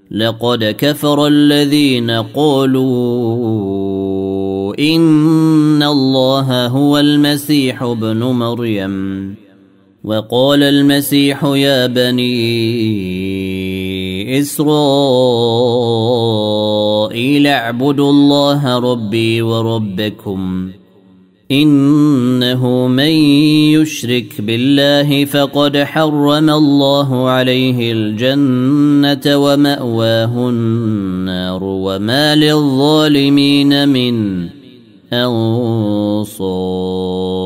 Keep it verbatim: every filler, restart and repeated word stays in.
لقد كفر الذين قالوا إن الله هو المسيح ابن مريم وقال المسيح يا بني إسرائيل اعبدوا الله ربي وربكم إنه من يشرك بالله فقد حرم الله عليه الجنة ومأواه النار وما للظالمين من أنصار.